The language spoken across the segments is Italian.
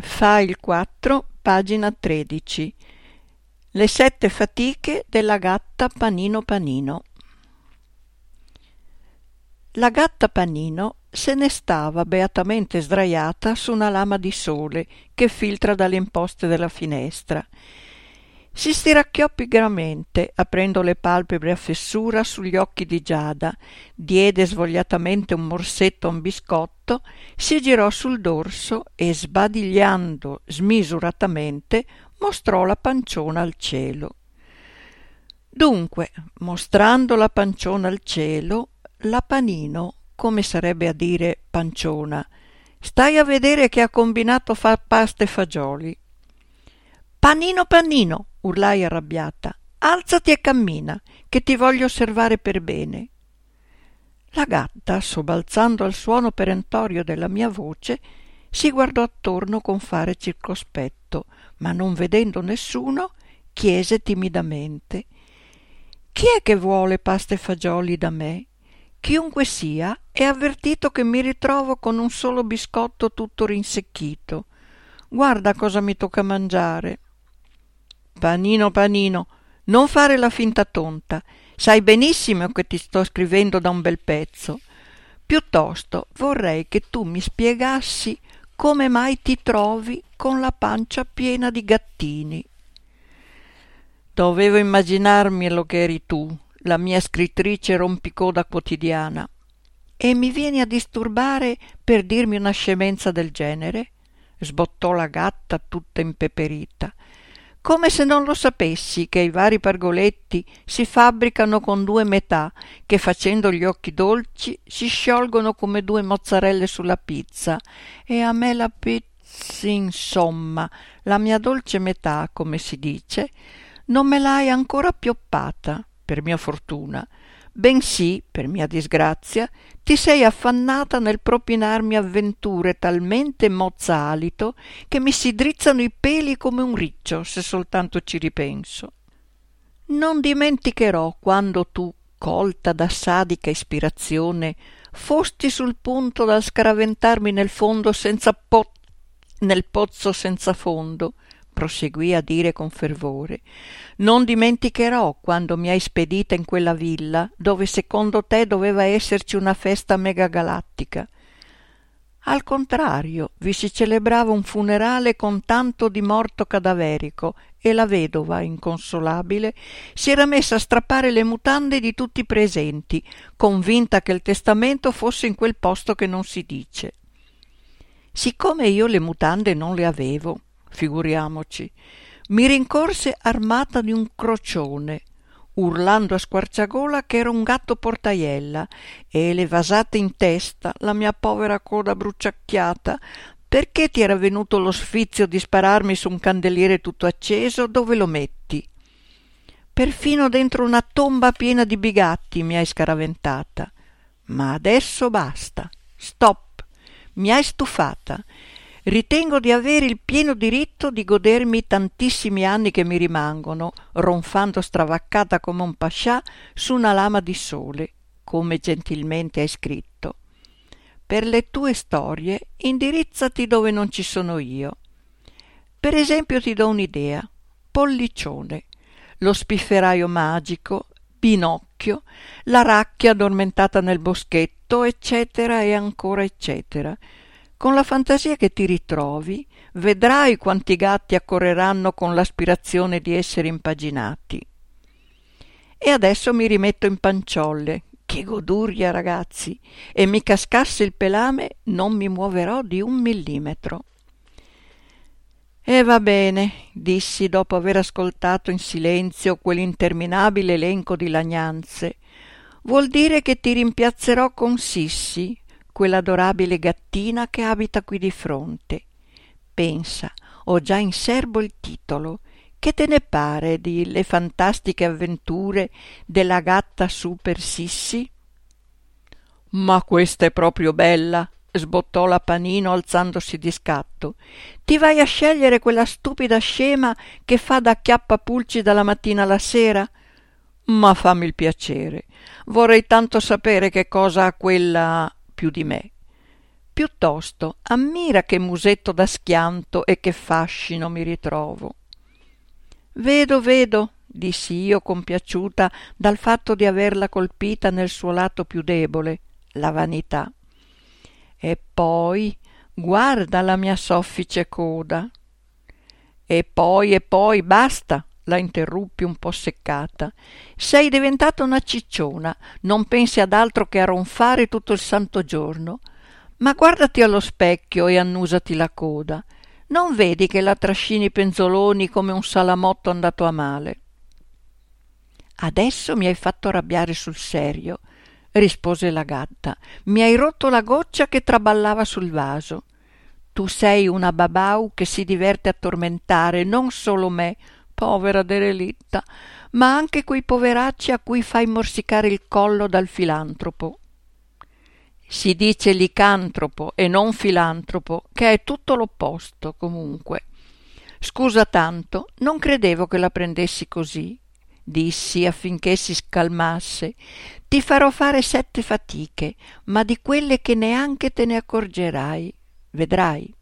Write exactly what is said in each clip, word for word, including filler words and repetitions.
File quattro, pagina tredici. Le sette fatiche della gatta Panino Panino. La gatta Panino se ne stava beatamente sdraiata su una lama di sole che filtra dalle imposte della finestra. Si stiracchiò pigramente, aprendo le palpebre a fessura sugli occhi di Giada, diede svogliatamente un morsetto a un biscotto, si girò sul dorso e, sbadigliando smisuratamente, mostrò la panciona al cielo. Dunque, mostrando la panciona al cielo, la Panino, come sarebbe a dire panciona, stai a vedere che ha combinato fa pasta e fagioli. Panino, Panino, urlai arrabbiata, alzati e cammina, che ti voglio osservare per bene. La gatta, sobbalzando al suono perentorio della mia voce, si guardò attorno con fare circospetto, ma non vedendo nessuno, chiese timidamente: «Chi è che vuole pasta e fagioli da me? Chiunque sia, è avvertito che mi ritrovo con un solo biscotto tutto rinsecchito. Guarda cosa mi tocca mangiare». «Panino, Panino, non fare la finta tonta. Sai benissimo che ti sto scrivendo da un bel pezzo. Piuttosto vorrei che tu mi spiegassi come mai ti trovi con la pancia piena di gattini». «Dovevo immaginarmelo che eri tu, la mia scrittrice rompicoda quotidiana. E mi vieni a disturbare per dirmi una scemenza del genere?» sbottò la gatta tutta impeperita. «Come se non lo sapessi che i vari pargoletti si fabbricano con due metà che, facendo gli occhi dolci, si sciolgono come due mozzarelle sulla pizza, e a me la pizza, insomma, la mia dolce metà, come si dice, non me l'hai ancora pioppata, per mia fortuna, bensì, per mia disgrazia, ti sei affannata nel propinarmi avventure talmente mozza alito che mi si drizzano i peli come un riccio se soltanto ci ripenso. Non dimenticherò quando tu, colta da sadica ispirazione, fosti sul punto da scaraventarmi nel fondo senza po- nel pozzo senza fondo, proseguì a dire con fervore. Non dimenticherò quando mi hai spedita in quella villa dove secondo te doveva esserci una festa megagalattica. Al contrario, vi si celebrava un funerale con tanto di morto cadaverico e la vedova, inconsolabile, si era messa a strappare le mutande di tutti i presenti, convinta che il testamento fosse in quel posto che non si dice. Siccome io le mutande non le avevo, figuriamoci, mi rincorse armata di un crocione, urlando a squarciagola che era un gatto portaiella, e le vasate in testa la mia povera coda bruciacchiata, perché ti era venuto lo sfizio di spararmi su un candeliere tutto acceso, dove lo metti? Perfino dentro una tomba piena di bigatti mi hai scaraventata. Ma adesso basta, stop, mi hai stufata. Ritengo di avere il pieno diritto di godermi i tantissimi anni che mi rimangono, ronfando stravaccata come un pascià su una lama di sole, come gentilmente hai scritto. Per le tue storie indirizzati dove non ci sono io. Per esempio ti do un'idea: Pollicione, lo spifferaio magico, Pinocchio, la racchia addormentata nel boschetto, eccetera e ancora eccetera. Con la fantasia che ti ritrovi, vedrai quanti gatti accorreranno con l'aspirazione di essere impaginati. E adesso mi rimetto in panciolle. Che goduria, ragazzi! E mi cascasse il pelame, non mi muoverò di un millimetro. E va bene, dissi dopo aver ascoltato in silenzio quell'interminabile elenco di lagnanze. Vuol dire che ti rimpiazzerò con Sissi, quell'adorabile gattina che abita qui di fronte. Pensa, ho già in serbo il titolo. Che te ne pare di Le fantastiche avventure della gatta Super Sissi? Ma questa è proprio bella, sbottò la Panino alzandosi di scatto. Ti vai a scegliere quella stupida scema che fa da acchiappapulci dalla mattina alla sera? Ma fammi il piacere, vorrei tanto sapere che cosa ha quella più di me. Piuttosto, ammira che musetto da schianto e che fascino mi ritrovo. Vedo, vedo, dissi io compiaciuta dal fatto di averla colpita nel suo lato più debole, la vanità. E poi guarda la mia soffice coda. E poi, e poi, basta, la interruppi un po' seccata. Sei diventata una cicciona, non pensi ad altro che a ronfare tutto il santo giorno. Ma guardati allo specchio e annusati la coda. Non vedi che la trascini penzoloni come un salamotto andato a male? Adesso mi hai fatto arrabbiare sul serio, rispose la gatta. Mi hai rotto la goccia che traballava sul vaso. Tu sei una babau che si diverte a tormentare non solo me, povera derelitta, ma anche quei poveracci a cui fai morsicare il collo dal filantropo. Si dice licantropo e non filantropo, che è tutto l'opposto comunque. Scusa tanto, non credevo che la prendessi così, dissi affinché si scalmasse. Ti farò fare sette fatiche, ma di quelle che neanche te ne accorgerai. Vedrai.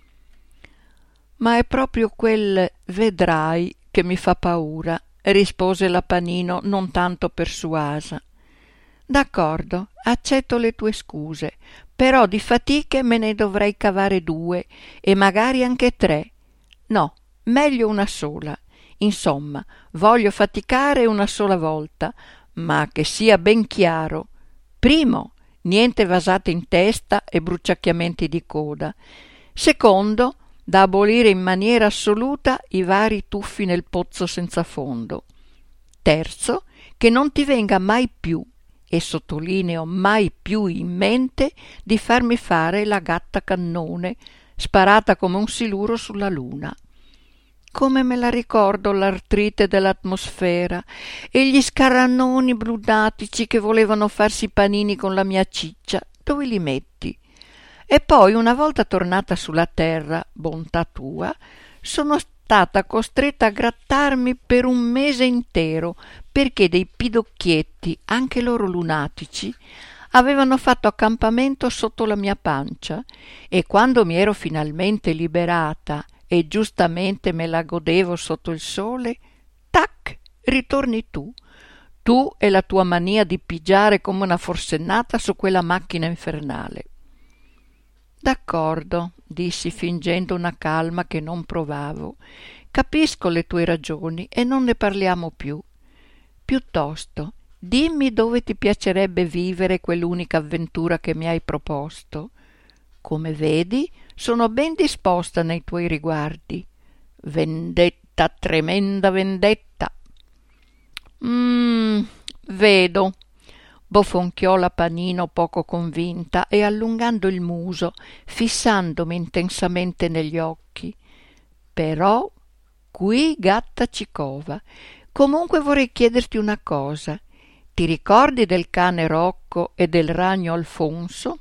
Ma è proprio quel vedrai che mi fa paura, rispose l'Apanino non tanto persuasa. D'accordo, accetto le tue scuse, però di fatiche me ne dovrei cavare due e magari anche tre. No, meglio una sola. Insomma, voglio faticare una sola volta, ma che sia ben chiaro. Primo, niente vasate in testa e bruciacchiamenti di coda. Secondo, da abolire in maniera assoluta i vari tuffi nel pozzo senza fondo. Terzo, che non ti venga mai più, e sottolineo mai più in mente, di farmi fare la gatta cannone, sparata come un siluro sulla luna. Come me la ricordo l'artrite dell'atmosfera e gli scarannoni brunatici che volevano farsi panini con la mia ciccia. Dove li metti? E poi, una volta tornata sulla terra, bontà tua, sono stata costretta a grattarmi per un mese intero perché dei pidocchietti, anche loro lunatici, avevano fatto accampamento sotto la mia pancia e quando mi ero finalmente liberata e giustamente me la godevo sotto il sole, tac, ritorni tu, tu e la tua mania di pigiare come una forsennata su quella macchina infernale. D'accordo, dissi fingendo una calma che non provavo. Capisco le tue ragioni e non ne parliamo più. Piuttosto, dimmi dove ti piacerebbe vivere quell'unica avventura che mi hai proposto. Come vedi, sono ben disposta nei tuoi riguardi. Vendetta, tremenda vendetta. Mmm, vedo. Bofonchiò l'Apanino poco convinta e allungando il muso, fissandomi intensamente negli occhi. Però qui gatta ci cova. Comunque vorrei chiederti una cosa. Ti ricordi del cane Rocco e del ragno Alfonso?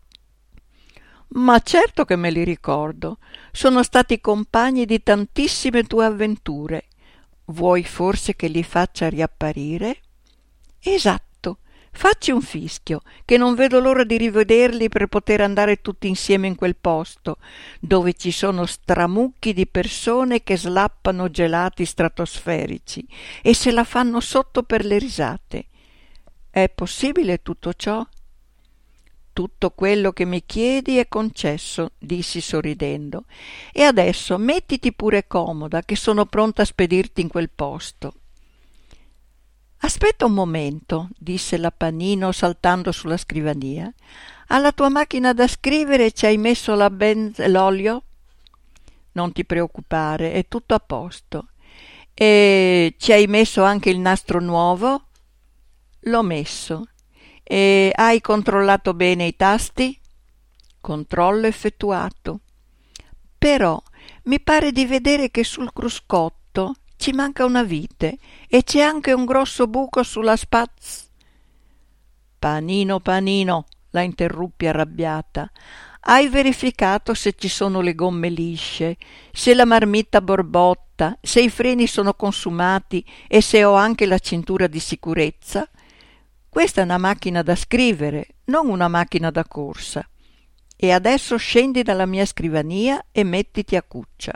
Ma certo che me li ricordo. Sono stati compagni di tantissime tue avventure. Vuoi forse che li faccia riapparire? Esatto. Facci un fischio, che non vedo l'ora di rivederli per poter andare tutti insieme in quel posto, dove ci sono stramucchi di persone che slappano gelati stratosferici e se la fanno sotto per le risate. È possibile tutto ciò? Tutto quello che mi chiedi è concesso, dissi sorridendo. E adesso mettiti pure comoda, che sono pronta a spedirti in quel posto. Aspetta un momento, disse l'Apanino saltando sulla scrivania. Alla tua macchina da scrivere ci hai messo la benz- l'olio? Non ti preoccupare, è tutto a posto. E ci hai messo anche il nastro nuovo? L'ho messo. E hai controllato bene i tasti? Controllo effettuato. Però mi pare di vedere che sul cruscotto ci manca una vite e c'è anche un grosso buco sulla spaz. Panino, Panino, la interruppi arrabbiata. Hai verificato se ci sono le gomme lisce, se la marmitta borbotta, se i freni sono consumati e se ho anche la cintura di sicurezza? Questa è una macchina da scrivere, non una macchina da corsa. e adesso scendi dalla mia scrivania e mettiti a cuccia.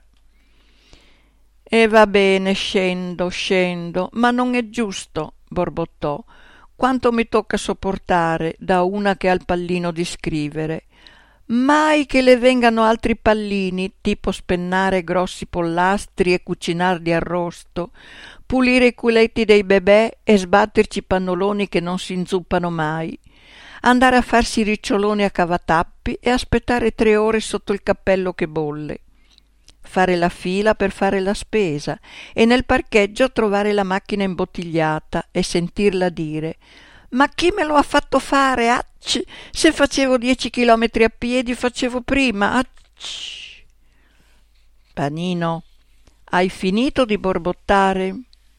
E va bene, scendo, scendo, ma non è giusto, borbottò. Quanto mi tocca sopportare da una che ha il pallino di scrivere. Mai che le vengano altri pallini, tipo spennare grossi pollastri e cucinarli arrosto, pulire i culetti dei bebè e sbatterci i pannoloni che non si inzuppano mai, andare a farsi riccioloni a cavatappi e aspettare tre ore sotto il cappello che bolle, fare la fila per fare la spesa e nel parcheggio trovare la macchina imbottigliata e sentirla dire: «Ma chi me lo ha fatto fare? Acci! Se facevo dieci chilometri a piedi facevo prima! Acci!» «Panino, hai finito di borbottare?»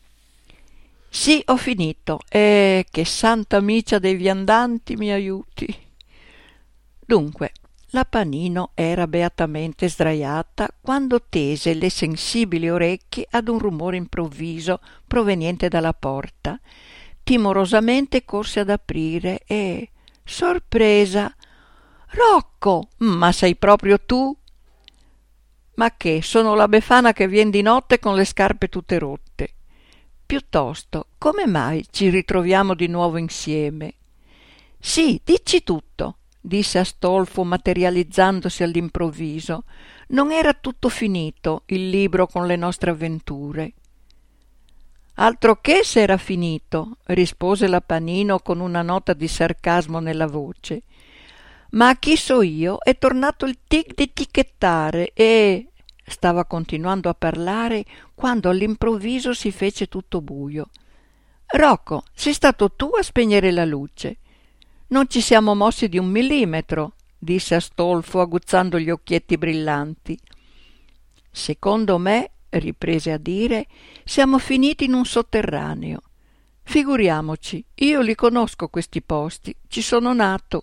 «Sì, ho finito. E che santa micia dei viandanti mi aiuti!» Dunque, la Panino era beatamente sdraiata quando tese le sensibili orecchie ad un rumore improvviso proveniente dalla porta. Timorosamente corse ad aprire e, sorpresa, «Rocco, ma sei proprio tu?» «Ma che, sono la Befana che vien di notte con le scarpe tutte rotte. Piuttosto, come mai ci ritroviamo di nuovo insieme?» «Sì, dici tutto», disse Astolfo materializzandosi all'improvviso. «Non era tutto finito il libro con le nostre avventure?» «Altro che se era finito», rispose la Panino con una nota di sarcasmo nella voce. «Ma a chi so io è tornato il tic di ticchettare e...» Stava continuando a parlare quando all'improvviso si fece tutto buio. «Rocco, sei stato tu a spegnere la luce?» «Non ci siamo mossi di un millimetro», disse Astolfo aguzzando gli occhietti brillanti. «Secondo me», riprese a dire, «siamo finiti in un sotterraneo. Figuriamoci, io li conosco questi posti, ci sono nato».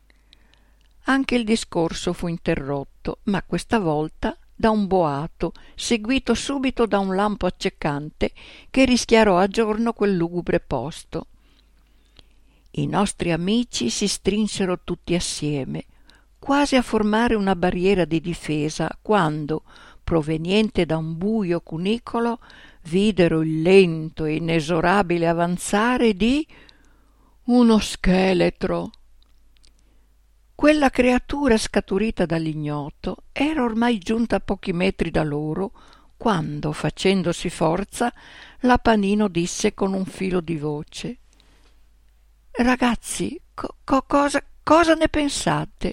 Anche il discorso fu interrotto, ma questa volta da un boato, seguito subito da un lampo accecante che rischiarò a giorno quel lugubre posto. I nostri amici si strinsero tutti assieme, quasi a formare una barriera di difesa, quando, proveniente da un buio cunicolo, videro il lento e inesorabile avanzare di uno scheletro. Quella creatura scaturita dall'ignoto era ormai giunta a pochi metri da loro, quando, facendosi forza, la Panino disse con un filo di voce: «Ragazzi, co- co- cosa, cosa ne pensate?»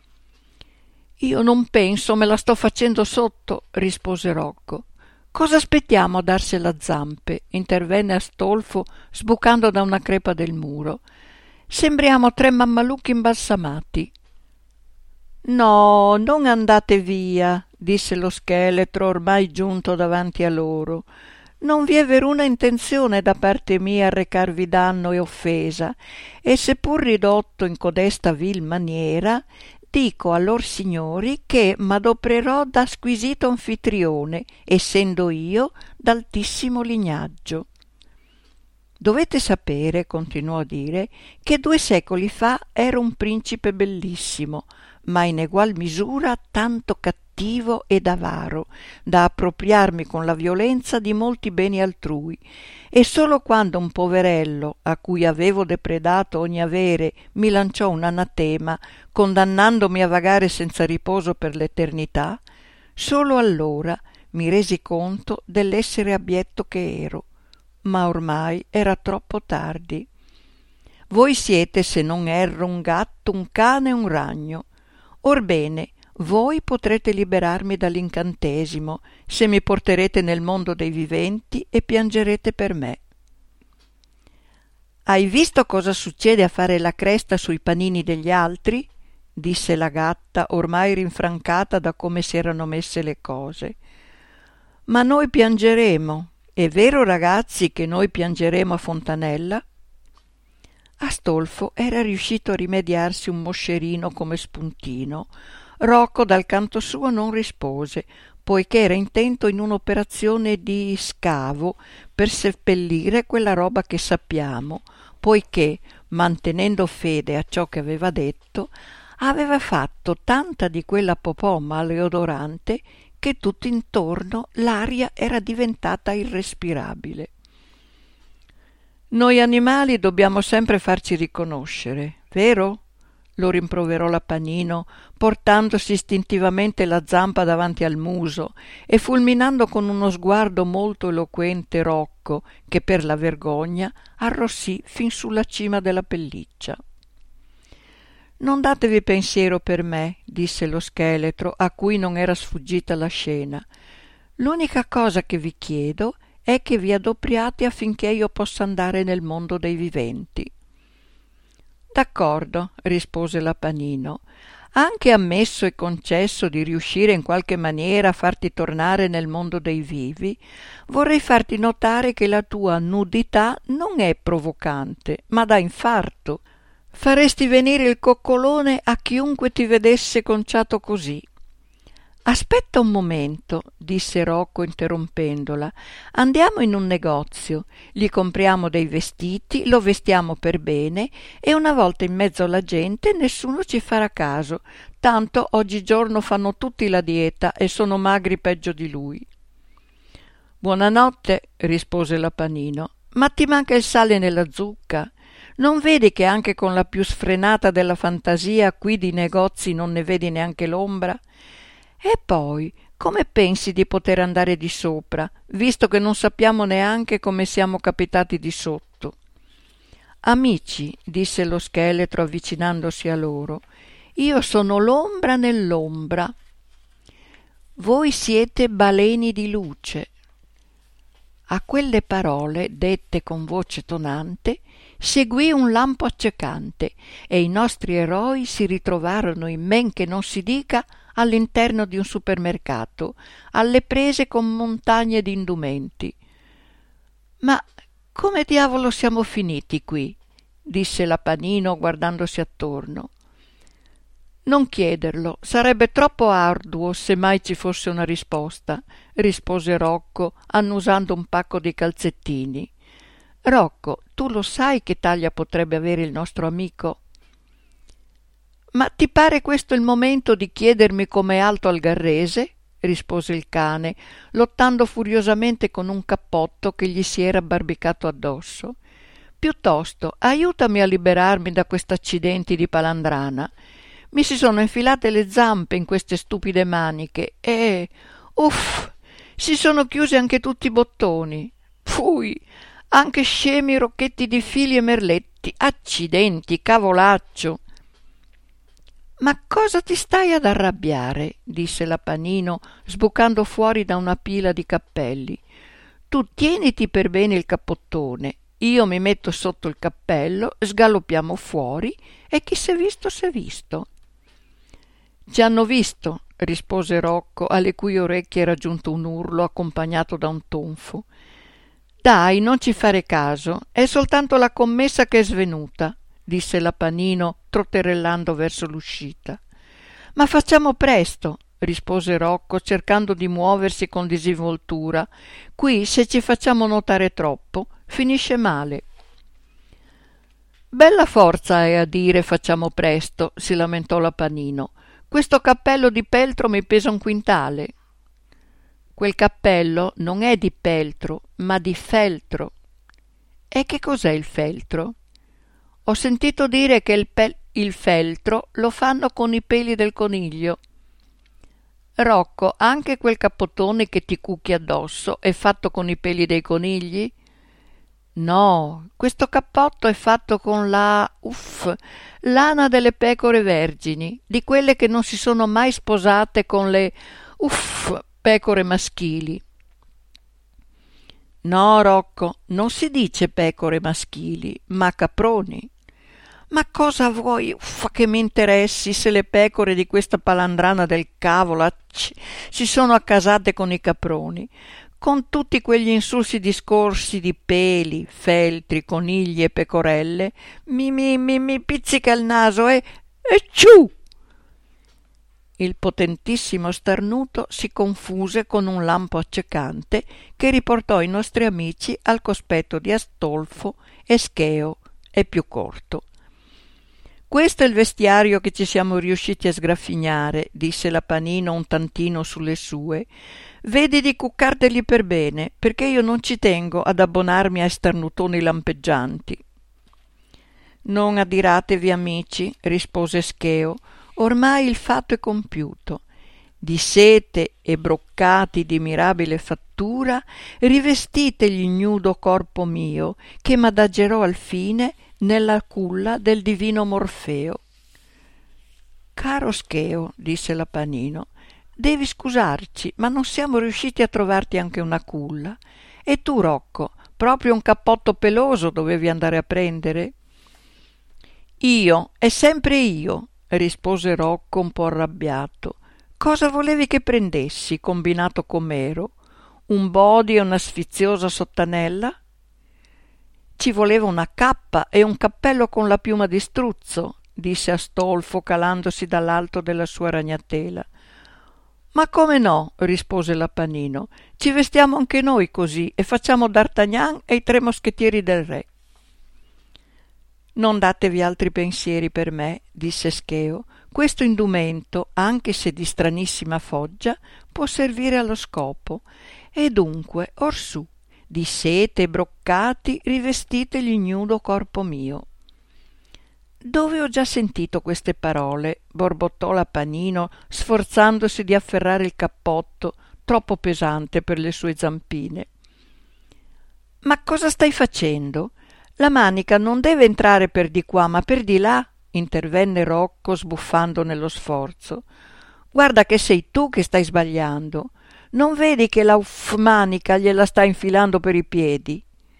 «Io non penso, me la sto facendo sotto», rispose Rocco. «Cosa aspettiamo a darsela a zampe?» intervenne Astolfo sbucando da una crepa del muro. «Sembriamo tre mammalucchi imbalsamati». «No, non andate via», disse lo scheletro ormai giunto davanti a loro. «Non vi è veruna intenzione da parte mia a recarvi danno e offesa, e seppur ridotto in codesta vil maniera, dico a lor signori che m'adopererò da squisito anfitrione, essendo io d'altissimo lignaggio. Dovete sapere», continuò a dire, «che due secoli fa ero un principe bellissimo, ma in egual misura tanto cattivo ed avaro, da appropriarmi con la violenza di molti beni altrui, e solo quando un poverello, a cui avevo depredato ogni avere, mi lanciò un anatema, condannandomi a vagare senza riposo per l'eternità, solo allora mi resi conto dell'essere abietto che ero, ma ormai era troppo tardi. Voi siete, se non erro, un gatto, un cane e un ragno. Orbene, voi potrete liberarmi dall'incantesimo se mi porterete nel mondo dei viventi e piangerete per me». «Hai visto cosa succede a fare la cresta sui panini degli altri?» disse la gatta, ormai rinfrancata da come si erano messe le cose. «Ma noi piangeremo. È vero, ragazzi, che noi piangeremo a Fontanella?» Astolfo era riuscito a rimediarsi un moscerino come spuntino. Rocco dal canto suo non rispose, poiché era intento in un'operazione di scavo per seppellire quella roba che sappiamo, poiché, mantenendo fede a ciò che aveva detto, aveva fatto tanta di quella popò maleodorante che tutto intorno l'aria era diventata irrespirabile. Noi animali dobbiamo sempre farci riconoscere, vero? Lo rimproverò l'Apanino, portandosi istintivamente la zampa davanti al muso e fulminando con uno sguardo molto eloquente Rocco, che per la vergogna arrossì fin sulla cima della pelliccia. Non datevi pensiero per me, disse lo scheletro, a cui non era sfuggita la scena. L'unica cosa che vi chiedo è che vi adopriate affinché io possa andare nel mondo dei viventi. D'accordo, rispose l'Apanino, anche ammesso e concesso di riuscire in qualche maniera a farti tornare nel mondo dei vivi, vorrei farti notare che la tua nudità non è provocante, ma dà infarto. Faresti venire il coccolone a chiunque ti vedesse conciato così. Aspetta un momento, disse Rocco interrompendola. Andiamo in un negozio, gli compriamo dei vestiti, lo vestiamo per bene e una volta in mezzo alla gente nessuno ci farà caso, tanto oggigiorno fanno tutti la dieta e sono magri peggio di lui. Buonanotte, rispose l'Apanino, ma ti manca il sale nella zucca? Non vedi che anche con la più sfrenata della fantasia qui di negozi non ne vedi neanche l'ombra? E poi, come pensi di poter andare di sopra, visto che non sappiamo neanche come siamo capitati di sotto? Amici, disse lo scheletro avvicinandosi a loro, io sono l'ombra nell'ombra. Voi siete baleni di luce. A quelle parole, dette con voce tonante, seguì un lampo accecante e i nostri eroi si ritrovarono in men che non si dica all'interno di un supermercato, alle prese con montagne di indumenti. Ma come diavolo siamo finiti qui? Disse l'Apanino guardandosi attorno. Non chiederlo, sarebbe troppo arduo se mai ci fosse una risposta, rispose Rocco, annusando un pacco di calzettini. Rocco, tu lo sai che taglia potrebbe avere il nostro amico? Ma ti pare questo il momento di chiedermi com'è alto al Garrese? Rispose il cane, lottando furiosamente con un cappotto che gli si era abbarbicato addosso. Piuttosto, aiutami a liberarmi da quest'accidenti di palandrana. Mi si sono infilate le zampe in queste stupide maniche e... uff! Si sono chiusi anche tutti i bottoni. Pfui! Anche scemi rocchetti di fili e merletti. Accidenti, cavolaccio! Ma cosa ti stai ad arrabbiare? Disse l'Apanino, sbucando fuori da una pila di cappelli. Tu tieniti per bene il cappottone, io mi metto sotto il cappello, sgaloppiamo fuori e chi s'è visto s'è visto. Ci hanno visto, rispose Rocco, alle cui orecchie era giunto un urlo accompagnato da un tonfo. Dai, non ci fare caso, è soltanto la commessa che è svenuta, disse l'Apanino trotterellando verso l'uscita. Ma facciamo presto, rispose Rocco cercando di muoversi con disinvoltura. Qui se ci facciamo notare troppo finisce male. Bella forza hai a dire facciamo presto, si lamentò l'Apanino. Questo cappello di peltro mi pesa un quintale. Quel cappello non è di peltro, ma di feltro. E che cos'è il feltro? Ho sentito dire che il, pel- il feltro lo fanno con i peli del coniglio. Rocco, anche quel cappottone che ti cucchi addosso è fatto con i peli dei conigli? No, questo cappotto è fatto con la... uff, lana delle pecore vergini, di quelle che non si sono mai sposate con le... uff, pecore maschili. No, Rocco, non si dice pecore maschili, ma caproni. Ma cosa vuoi, uffa, che mi interessi se le pecore di questa palandrana del cavolo acc, si sono accasate con i caproni, con tutti quegli insulsi discorsi di peli, feltri, conigli e pecorelle, mi, mi, mi, mi pizzica il naso e... e ciù! Il potentissimo starnuto si confuse con un lampo accecante che riportò i nostri amici al cospetto di Astolfo, escheo e più corto. Questo è il vestiario che ci siamo riusciti a sgraffignare, disse l'Apanino un tantino sulle sue. Vedi di cuccarteli per bene, perché io non ci tengo ad abbonarmi a sternutoni lampeggianti. Non adiratevi, amici, rispose Scheo, ormai il fatto è compiuto. Di sete e broccati di mirabile fattura rivestite l'ignudo corpo mio, che m'adagerò al fine nella culla del divino Morfeo. Caro Scheo, disse l'Apanino, devi scusarci, ma non siamo riusciti a trovarti anche una culla. E tu, Rocco, proprio un cappotto peloso dovevi andare a prendere? Io, è sempre io, rispose Rocco un po' arrabbiato. Cosa volevi che prendessi, combinato com'ero? Un body e una sfiziosa sottanella? Ci voleva una cappa e un cappello con la piuma di struzzo, disse Astolfo calandosi dall'alto della sua ragnatela. Ma come no, rispose l'Apanino, ci vestiamo anche noi così e facciamo D'Artagnan e i tre moschettieri del re. Non datevi altri pensieri per me, disse Scheo, questo indumento, anche se di stranissima foggia, può servire allo scopo, e dunque, orsù, di sete e broccati rivestite l'ignudo corpo mio. Dove ho già sentito queste parole? Borbottò l'Apanino, sforzandosi di afferrare il cappotto, troppo pesante per le sue zampine. Ma cosa stai facendo? La manica non deve entrare per di qua, ma per di là, intervenne Rocco sbuffando nello sforzo. Guarda che sei tu che stai sbagliando. Non vedi che la uff manica gliela sta infilando per i piedi?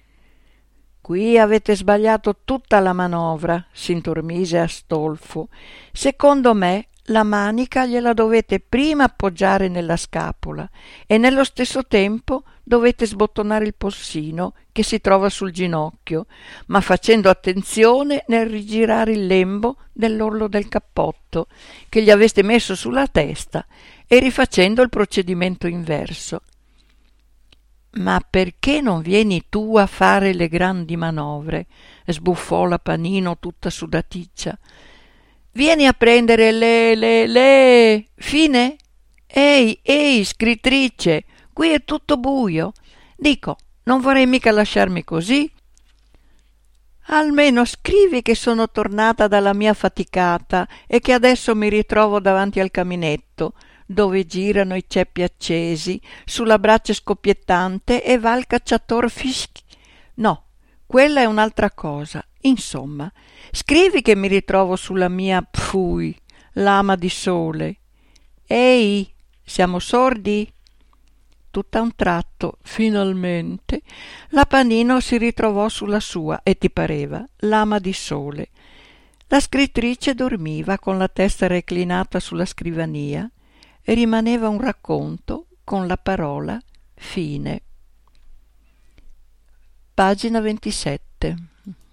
Qui avete sbagliato tutta la manovra, s'intormise Astolfo. Secondo me la manica gliela dovete prima appoggiare nella scapola e nello stesso tempo dovete sbottonare il polsino che si trova sul ginocchio, ma facendo attenzione nel rigirare il lembo dell'orlo del cappotto che gli aveste messo sulla testa e rifacendo il procedimento inverso. Ma perché non vieni tu a fare le grandi manovre? Sbuffò l'Apanino tutta sudaticcia. Vieni a prendere le, le, le... Fine? Ehi, ehi, scrittrice, qui è tutto buio. Dico, non vorrei mica lasciarmi così? Almeno scrivi che sono tornata dalla mia faticata e che adesso mi ritrovo davanti al caminetto, dove girano i ceppi accesi, sulla brace scoppiettante e va il cacciator fischi. No, quella è un'altra cosa. Insomma, scrivi che mi ritrovo sulla mia pfui, lama di sole. Ehi, siamo sordi? Tutt'a un tratto, finalmente, l'Apanino si ritrovò sulla sua, e ti pareva, lama di sole. La scrittrice dormiva con la testa reclinata sulla scrivania e rimaneva un racconto con la parola fine. Pagina ventisette.